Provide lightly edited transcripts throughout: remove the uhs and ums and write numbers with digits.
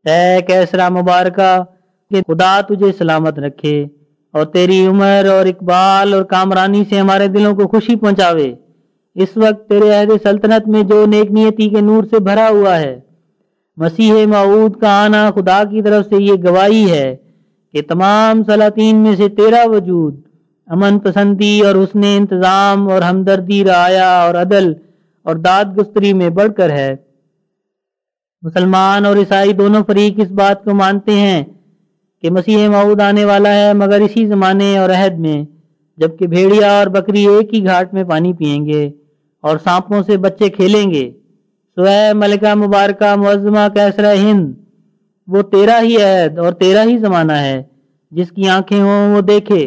اے کیسرا مبارکہ کہ خدا تجھے سلامت رکھے اور تیری عمر اور اقبال اور کامرانی سے ہمارے دلوں کو خوشی پہنچاوے۔ اس وقت تیرے عہد سلطنت میں جو نیک نیتی کے نور سے بھرا ہوا ہے، مسیح موعود کا آنا خدا کی طرف سے یہ گواہی ہے کہ تمام سلاطین میں سے تیرا وجود امن پسندی اور حسن انتظام اور ہمدردی، رعایا اور عدل اور داد گستری میں بڑھ کر ہے۔ مسلمان اور عیسائی دونوں فریق اس بات کو مانتے ہیں کہ مسیح موعود آنے والا ہے، مگر اسی زمانے اور عہد میں جبکہ بھیڑیا اور بکری ایک ہی گھاٹ میں پانی پئیں گے اور سانپوں سے بچے کھیلیں گے۔ سو اے ملکہ مبارکہ معظمہ کیسرا ہند، وہ تیرا ہی عہد اور تیرا ہی زمانہ ہے، جس کی آنکھیں ہوں وہ دیکھے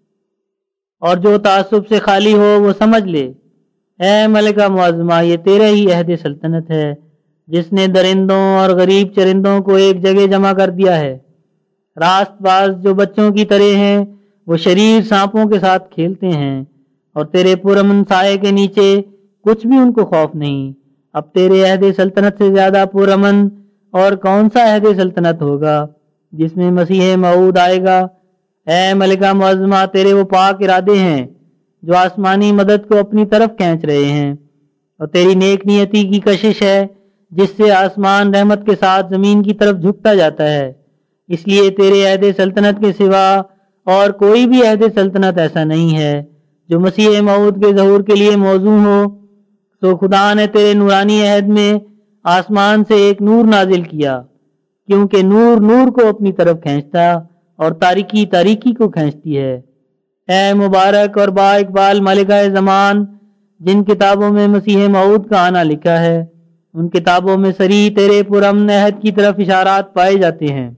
اور جو تعصب سے خالی ہو وہ سمجھ لے۔ اے ملکہ معظمہ، یہ تیرا ہی عہد سلطنت ہے، جس نے درندوں اور غریب چرندوں کو ایک جگہ جمع کر دیا ہے۔ راست باز جو بچوں کی طرح ہیں وہ شریر سانپوں کے ساتھ کھیلتے ہیں، اور تیرے پرامن سائے کے نیچے کچھ بھی ان کو خوف نہیں۔ اب تیرے عہد سلطنت سے زیادہ پرامن اور کون سا عہد سلطنت ہوگا جس میں مسیح موعود آئے گا۔ اے ملکہ معظمہ، تیرے وہ پاک ارادے ہیں جو آسمانی مدد کو اپنی طرف کھینچ رہے ہیں، اور تیری نیک نیتی کی کشش ہے جس سے آسمان رحمت کے ساتھ زمین کی طرف جھکتا جاتا ہے۔ اس لیے تیرے عہد سلطنت کے سوا اور کوئی بھی عہد سلطنت ایسا نہیں ہے جو مسیح موعود کے ظہور کے لیے موزوں ہو۔ تو خدا نے تیرے نورانی عہد میں آسمان سے ایک نور نازل کیا، کیونکہ نور نور کو اپنی طرف کھینچتا اور تاریکی تاریکی کو کھینچتی ہے۔ اے مبارک اور با اقبال ملکہ زمان، جن کتابوں میں مسیح موعود کا آنا لکھا ہے، ان کتابوں میں صریح تیرے پرامن عہد کی طرف اشارات پائے جاتے ہیں۔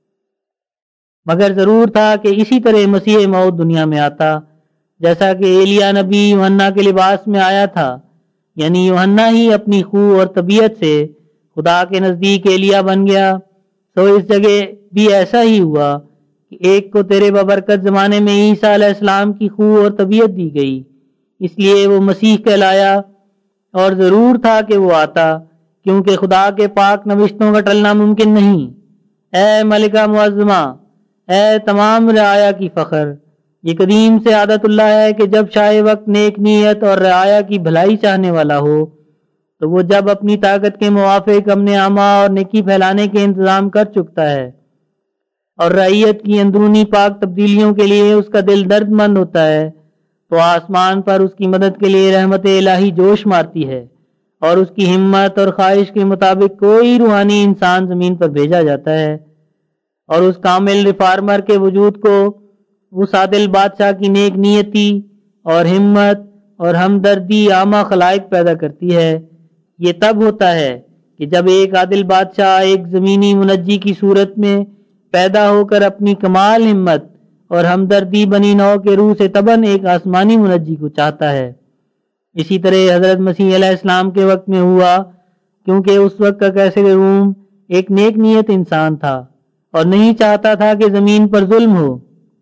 مگر ضرور تھا کہ اسی طرح مسیح موعود دنیا میں آتا جیسا کہ ایلیا نبی یوحنا کے لباس میں آیا تھا، یعنی یوحنا ہی اپنی خو اور طبیعت سے خدا کے نزدیک ایلیا بن گیا۔ تو اس جگہ بھی ایسا ہی ہوا کہ ایک کو تیرے بابرکت زمانے میں عیسیٰ علیہ السلام کی خو اور طبیعت دی گئی، اس لیے وہ مسیح کہلایا، اور ضرور تھا کہ وہ آتا، کیونکہ خدا کے پاک نوشتوں کا ٹلنا ممکن نہیں۔ اے ملکہ معظمہ، اے تمام رعایا کی فخر، یہ قدیم سے عادت اللہ ہے کہ جب شاہ وقت نیک نیت اور رعایا کی بھلائی چاہنے والا ہو تو وہ جب اپنی طاقت کے موافق امن عامہ اور نیکی پھیلانے کے انتظام کر چکتا ہے اور رعیت کی اندرونی پاک تبدیلیوں کے لیے اس کا دل درد مند ہوتا ہے، تو آسمان پر اس کی مدد کے لیے رحمت الہی جوش مارتی ہے، اور اس کی ہمت اور خواہش کے مطابق کوئی روحانی انسان زمین پر بھیجا جاتا ہے، اور اس کامل ریفارمر کے وجود کو اس عادل بادشاہ کی نیک نیتی اور ہمت اور ہمدردی عامہ خلائق پیدا کرتی ہے۔ یہ تب ہوتا ہے کہ جب ایک عادل بادشاہ ایک زمینی منجی کی صورت میں پیدا ہو کر اپنی کمال ہمت اور ہمدردی بنی نو کے روح سے تباً ایک آسمانی منجی کو چاہتا ہے۔ اسی طرح حضرت مسیح علیہ السلام کے وقت میں ہوا، کیونکہ اس وقت کا کیسر روم ایک نیک نیت انسان تھا اور نہیں چاہتا تھا کہ زمین پر ظلم ہو،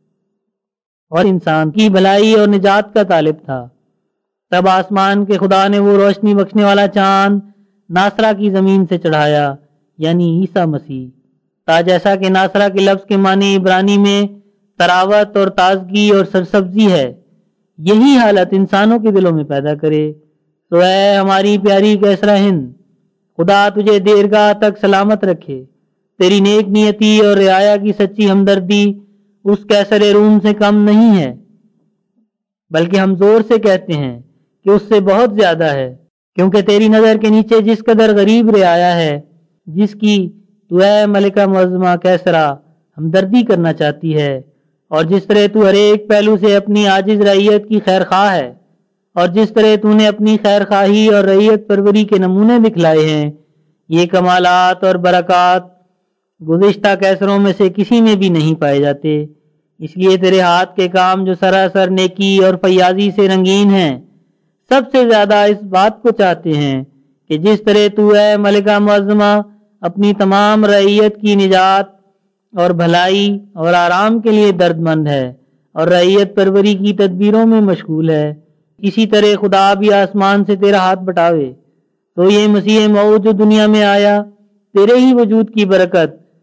اور انسان کی بھلائی اور نجات کا طالب تھا۔ تب آسمان کے خدا نے وہ روشنی بخشنے والا چاند ناصرہ کی زمین سے چڑھایا، یعنی عیسیٰ مسیح، تا جیسا کہ ناصرہ کے لفظ کے معنی عبرانی میں تراوت اور تازگی اور سرسبزی ہے، یہی حالت انسانوں کے دلوں میں پیدا کرے۔ تو اے ہماری پیاری کیسرا ہند، خدا تجھے دیرگاہ تک سلامت رکھے۔ تیری نیک نیتی اور رعایا کی سچی ہمدردی اس کیسر روم سے کم نہیں ہے، بلکہ ہم زور سے کہتے ہیں کہ اس سے بہت زیادہ ہے، کیونکہ تیری نظر کے نیچے جس قدر غریب رعایا ہے جس کی تو اے ملکہ معظمہ کیسرا ہمدردی کرنا چاہتی ہے، اور جس طرح تو ہر ایک پہلو سے اپنی عاجز رعیت کی خیر خواہ ہے، اور جس طرح تو نے اپنی خیر خواہی اور رعیت پروری کے نمونے دکھلائے ہیں، یہ کمالات اور برکات گزشتہ کیسروں میں سے کسی میں بھی نہیں پائے جاتے۔ اس لیے تیرے ہاتھ کے کام جو سراسر نیکی اور فیاضی سے رنگین ہیں، سب سے زیادہ اس بات کو چاہتے ہیں کہ جس طرح تو اے ملکہ معظمہ اپنی تمام رعیت کی نجات اور بھلائی اور آرام کے لیے درد مند ہے اور رعیت پروری کی تدبیروں میں مشغول ہے، اسی طرح خدا بھی آسمان سے تیرا ہاتھ بٹاوے۔ تو یہ مسیح موعود جو دنیا میں آیا، تیرے ہی وجود کی برکت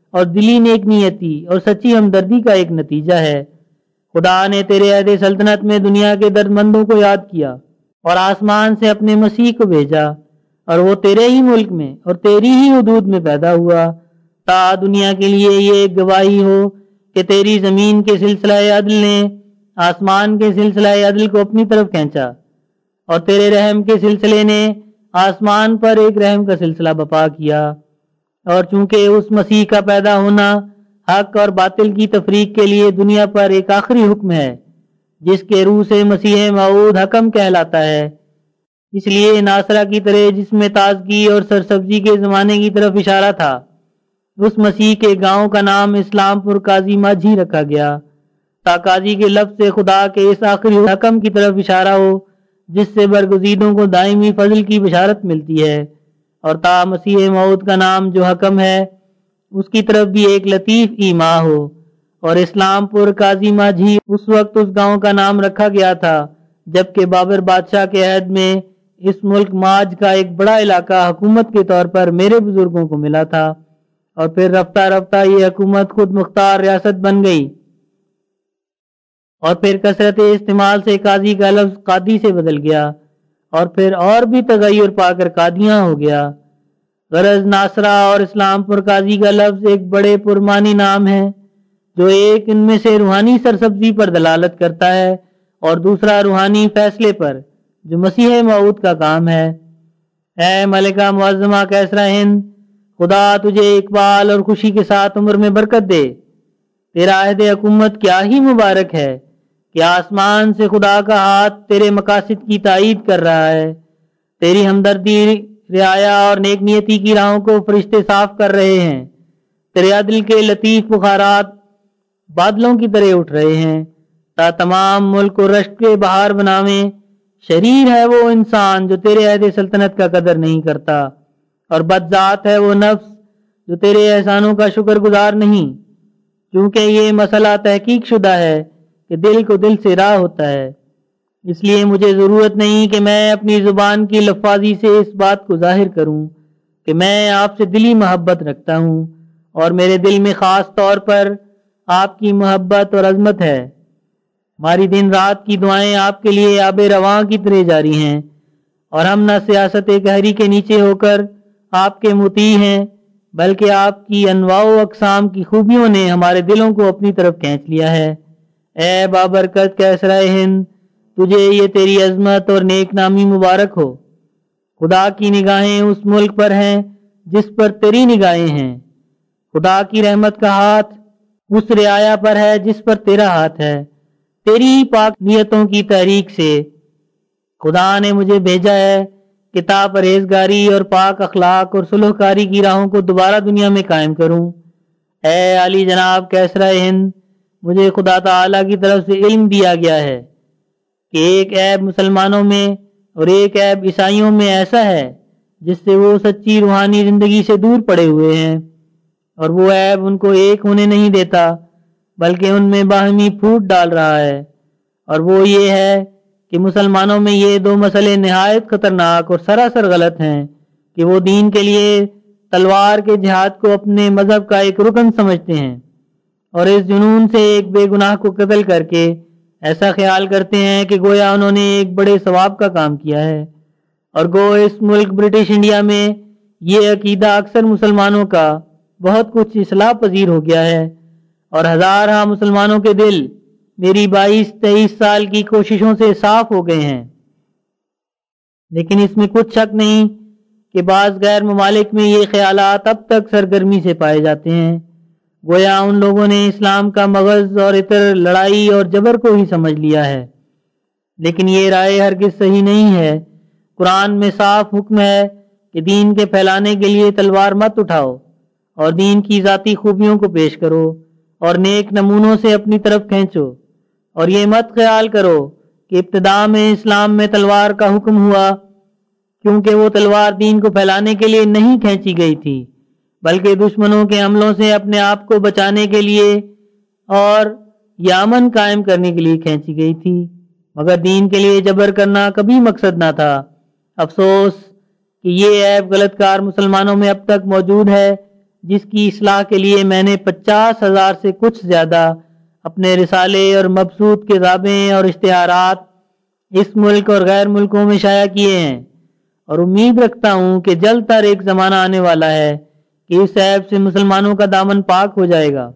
اور دلی نیک نیتی اور سچی ہمدردی کا ایک نتیجہ ہے۔ خدا نے تیرے عہد سلطنت میں دنیا کے درد مندوں کو یاد کیا اور آسمان سے اپنے مسیح کو بھیجا، اور وہ تیرے ہی ملک میں اور تیری ہی حدود میں پیدا ہوا، تا دنیا کے لیے یہ ایک گواہی ہو کہ تیری زمین کے سلسلہ عدل نے آسمان کے سلسلہ عدل کو اپنی طرف کھینچا، اور تیرے رحم کے سلسلے نے آسمان پر ایک رحم کا سلسلہ بپا کیا۔ اور چونکہ اس مسیح کا پیدا ہونا حق اور باطل کی تفریق کے لیے دنیا پر ایک آخری حکم ہے، جس کے روح سے مسیح موعود حکم کہلاتا ہے، اس لیے ناصرہ کی طرح جس میں تازگی اور سرسبزی کے زمانے کی طرف اشارہ تھا، اس مسیح کے گاؤں کا نام اسلام پور قاضی ماجھی رکھا گیا، تا قاضی کے لفظ سے خدا کے اس آخری حکم کی طرف اشارہ ہو جس سے برگزیدوں کو دائمی فضل کی بشارت ملتی ہے، اور تا مسیح موعود کا نام جو حکم ہے اس کی طرف بھی ایک لطیف ایما ہو۔ اور اسلام پور قاضی ماجھی اس وقت اس گاؤں کا نام رکھا گیا تھا جبکہ بابر بادشاہ کے عہد میں اس ملک ماج کا ایک بڑا علاقہ حکومت کے طور پر میرے بزرگوں کو ملا تھا، اور پھر رفتہ رفتہ یہ حکومت خود مختار ریاست بن گئی، اور پھر کثرت استعمال سے قاضی کا لفظ قادی سے بدل گیا، اور پھر اور بھی تغیر پا کر قادیاں ہو گیا۔ غرض ناصرہ اور اسلام پور قاضی کا لفظ ایک بڑے پرمانی نام ہے، جو ایک ان میں سے روحانی سرسبزی پر دلالت کرتا ہے اور دوسرا روحانی فیصلے پر جو مسیح موعود کا کام ہے۔ اے ملکہ معظمہ کیسرا ہند، خدا تجھے اقبال اور خوشی کے ساتھ عمر میں برکت دے۔ تیرا عہد حکومت کیا ہی مبارک ہے کہ آسمان سے خدا کا ہاتھ تیرے مقاصد کی تائید کر رہا ہے، تیری ہمدردی، رعایا اور نیک نیتی کی راہوں کو فرشتے صاف کر رہے ہیں، تیرے عدل کے لطیف بخارات بادلوں کی طرح اٹھ رہے ہیں، تا تمام ملک کو رشک کے بہار بناویں۔ شریر ہے وہ انسان جو تیرے عہد سلطنت کا قدر نہیں کرتا، اور بدذات ہے وہ نفس جو تیرے احسانوں کا شکر گزار نہیں، چونکہ یہ مسئلہ تحقیق شدہ ہے کہ دل کو دل سے راہ ہوتا ہے، اس لیے مجھے ضرورت نہیں کہ میں اپنی زبان کی لفاظی سے اس بات کو ظاہر کروں کہ میں آپ سے دلی محبت رکھتا ہوں، اور میرے دل میں خاص طور پر آپ کی محبت اور عظمت ہے۔ ہماری دن رات کی دعائیں آپ کے لیے آب رواں کی طرح جاری ہیں، اور ہم نہ سیاست قہری کے نیچے ہو کر آپ کے مطیع ہیں، بلکہ آپ کی انواع و اقسام کی خوبیوں نے ہمارے دلوں کو اپنی طرف کھینچ لیا ہے۔ اے بابرکت کیسرائے ہند، تجھے یہ تیری عظمت اور نیک نامی مبارک ہو۔ خدا کی نگاہیں اس ملک پر ہیں جس پر تیری نگاہیں ہیں، خدا کی رحمت کا ہاتھ اس رعایا پر ہے جس پر تیرا ہاتھ ہے، تیری پاک نیتوں کی تحریک سے خدا نے مجھے بھیجا ہے کہ تا پرہیزگاری اور پاک اخلاق اور صلح کاری کی راہوں کو دوبارہ دنیا میں قائم کروں۔ اے علی جناب کیسرائے ہند، مجھے خدا تعالی کی طرف سے علم دیا گیا ہے کہ ایک عیب مسلمانوں میں اور ایک عیب عیسائیوں میں ایسا ہے جس سے وہ سچی روحانی زندگی سے دور پڑے ہوئے ہیں، اور وہ عیب ان کو ایک ہونے نہیں دیتا بلکہ ان میں باہمی پھوٹ ڈال رہا ہے، اور وہ یہ ہے کہ مسلمانوں میں یہ دو مسئلے نہایت خطرناک اور سراسر غلط ہیں کہ وہ دین کے لیے تلوار کے جہاد کو اپنے مذہب کا ایک رکن سمجھتے ہیں، اور اس جنون سے ایک بے گناہ کو قتل کر کے ایسا خیال کرتے ہیں کہ گویا انہوں نے ایک بڑے ثواب کا کام کیا ہے۔ اور گو اس ملک برٹش انڈیا میں یہ عقیدہ اکثر مسلمانوں کا بہت کچھ اصلاح پذیر ہو گیا ہے، اور ہزارہ مسلمانوں کے دل میری 22-23 سال کی کوششوں سے صاف ہو گئے ہیں۔ لیکن اس میں کچھ شک نہیں کہ بعض غیر ممالک میں یہ خیالات اب تک سرگرمی سے پائے جاتے ہیں، گویا ان لوگوں نے اسلام کا مغز اور عطر لڑائی اور جبر کو ہی سمجھ لیا ہے، لیکن یہ رائے ہرگز صحیح نہیں ہے۔ قرآن میں صاف حکم ہے کہ دین کے پھیلانے کے لیے تلوار مت اٹھاؤ، اور دین کی ذاتی خوبیوں کو پیش کرو اور نیک نمونوں سے اپنی طرف کھینچو، اور یہ مت خیال کرو کہ ابتدا میں اسلام میں تلوار کا حکم ہوا کیونکہ وہ تلوار دین کو پھیلانے کے لیے نہیں کھینچی گئی تھی بلکہ دشمنوں کے حملوں سے اپنے آپ کو بچانے کے لیے اور یامن قائم کرنے کے لیے کھینچی گئی تھی، مگر دین کے لیے جبر کرنا کبھی مقصد نہ تھا۔ افسوس کہ یہ عیب غلط کار مسلمانوں میں اب تک موجود ہے، جس کی اصلاح کے لیے میں نے 50,000 سے کچھ زیادہ اپنے رسالے اور مبسوط کتابیں اور اشتہارات اس ملک اور غیر ملکوں میں شائع کیے ہیں، اور امید رکھتا ہوں کہ جلد تر ایک زمانہ آنے والا ہے کہ اس عیب سے مسلمانوں کا دامن پاک ہو جائے گا۔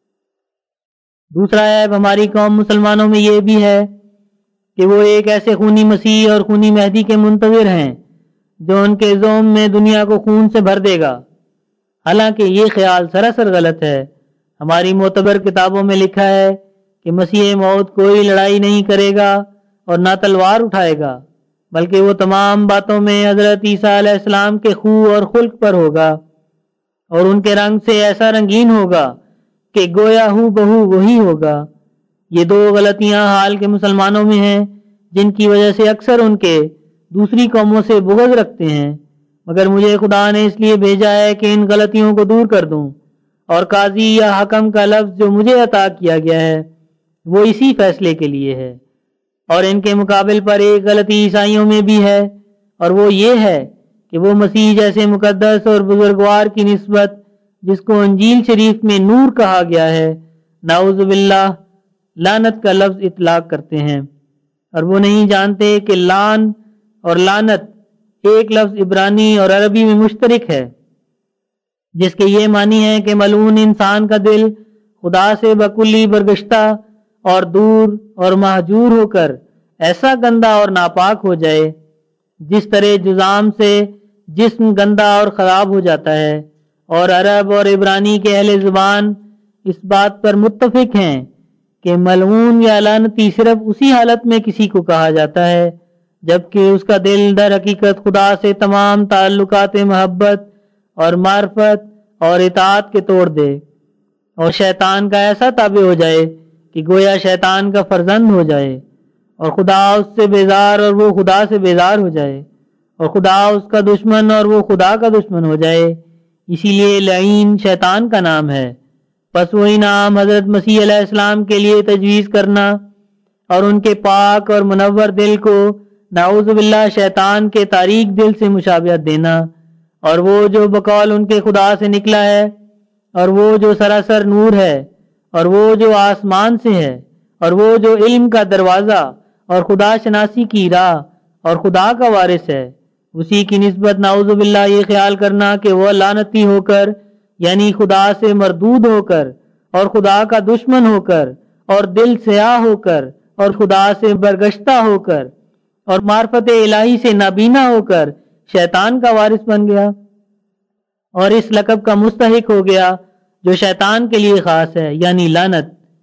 دوسرا عیب ہماری قوم مسلمانوں میں یہ بھی ہے کہ وہ ایک ایسے خونی مسیح اور خونی مہدی کے منتظر ہیں جو ان کے زوم میں دنیا کو خون سے بھر دے گا، حالانکہ یہ خیال سراسر غلط ہے۔ ہماری معتبر کتابوں میں لکھا ہے کہ مسیح موعود کوئی لڑائی نہیں کرے گا اور نہ تلوار اٹھائے گا، بلکہ وہ تمام باتوں میں حضرت عیسیٰ علیہ السلام کے خو اور خلق پر ہوگا، اور ان کے رنگ سے ایسا رنگین ہوگا کہ گویا ہو بہو وہی ہوگا۔ یہ دو غلطیاں حال کے مسلمانوں میں ہیں، جن کی وجہ سے اکثر ان کے دوسری قوموں سے بغض رکھتے ہیں، مگر مجھے خدا نے اس لیے بھیجا ہے کہ ان غلطیوں کو دور کر دوں، اور قاضی یا حکم کا لفظ جو مجھے عطا کیا گیا ہے وہ اسی فیصلے کے لیے ہے۔ اور ان کے مقابل پر ایک غلطی عیسائیوں میں بھی ہے، اور وہ یہ ہے کہ وہ مسیح جیسے مقدس اور بزرگوار کی نسبت جس کو انجیل شریف میں نور کہا گیا ہے، نعوذ باللہ، لعنت کا لفظ اطلاق کرتے ہیں، اور وہ نہیں جانتے کہ لعن اور لعنت ایک لفظ عبرانی اور عربی میں مشترک ہے، جس کے یہ معنی ہے کہ ملعون انسان کا دل خدا سے بکلی برگشتہ اور دور اور مہجور ہو کر ایسا گندا اور ناپاک ہو جائے جس طرح جزام سے جسم گندا اور خراب ہو جاتا ہے۔ اور عرب اور عبرانی کے اہل زبان اس بات پر متفق ہیں کہ ملعون یا لعنتی صرف اسی حالت میں کسی کو کہا جاتا ہے جبکہ اس کا دل در حقیقت خدا سے تمام تعلقات محبت اور معرفت اور اطاعت کے توڑ دے، اور شیطان کا ایسا تابع ہو جائے کہ گویا شیطان کا فرزند ہو جائے، اور خدا اس سے بیزار اور وہ خدا سے بیزار ہو جائے، اور خدا اس کا دشمن اور وہ خدا کا دشمن ہو جائے۔ اسی لیے لعین شیطان کا نام ہے۔ پس وہی نام حضرت مسیح علیہ السلام کے لیے تجویز کرنا اور ان کے پاک اور منور دل کو نعوذ باللہ شیطان کے تاریک دل سے مشابہت دینا، اور وہ جو بقول ان کے خدا سے نکلا ہے، اور وہ جو سراسر نور ہے، اور وہ جو آسمان سے ہے، اور وہ جو علم کا دروازہ اور خدا شناسی کی راہ اور خدا کا وارث ہے، اسی کی نسبت نعوذ باللہ یہ خیال کرنا کہ وہ لعنتی ہو کر یعنی خدا سے مردود ہو کر اور خدا کا دشمن ہو کر اور دل سیاہ ہو کر اور خدا سے برگشتہ ہو کر اور معرفت الہی سے نابینا ہو کر شیطان کا وارث بن گیا اور اس لقب کا مستحق ہو گیا جو شیطان کے لیے خاص ہے، یعنی لعنت۔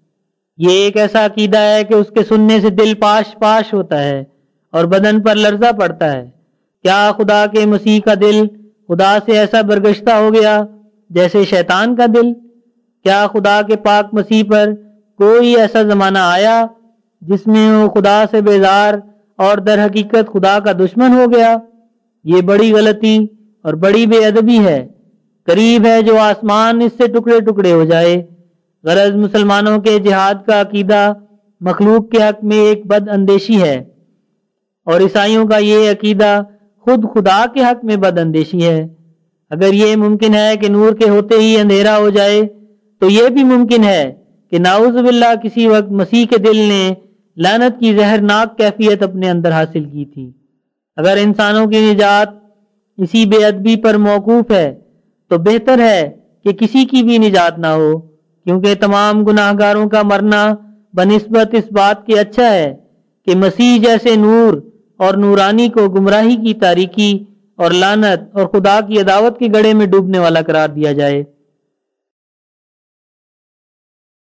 یہ ایک ایسا عقیدہ ہے کہ اس کے سننے سے دل پاش پاش ہوتا ہے اور بدن پر لرزہ پڑتا ہے۔ کیا خدا کے مسیح کا دل خدا سے ایسا برگشتہ ہو گیا جیسے شیطان کا دل؟ کیا خدا کے پاک مسیح پر کوئی ایسا زمانہ آیا جس میں وہ خدا سے بیزار اور در حقیقت خدا کا دشمن ہو گیا؟ یہ بڑی غلطی اور بڑی بے ادبی ہے۔ قریب ہے جو آسمان اس سے ٹکڑے ٹکڑے ہو جائے۔ غرض مسلمانوں کے جہاد کا عقیدہ مخلوق کے حق میں ایک بد اندیشی ہے، اور عیسائیوں کا یہ عقیدہ خود خدا کے حق میں بد اندیشی ہے۔ اگر یہ ممکن ہے کہ نور کے ہوتے ہی اندھیرا ہو جائے تو یہ بھی ممکن ہے کہ نعوذ باللہ کسی وقت مسیح کے دل نے لعنت کی زہرناک کیفیت اپنے اندر حاصل کی تھی۔ اگر انسانوں کی نجات اسی بے ادبی پر موقوف ہے تو بہتر ہے کہ کسی کی بھی نجات نہ ہو، کیونکہ تمام گناہ گاروں کا مرنا بنسبت اس بات کے اچھا ہے کہ مسیح جیسے نور اور نورانی کو گمراہی کی تاریکی اور لعنت اور خدا کی عداوت کے گڑھے میں ڈوبنے والا قرار دیا جائے۔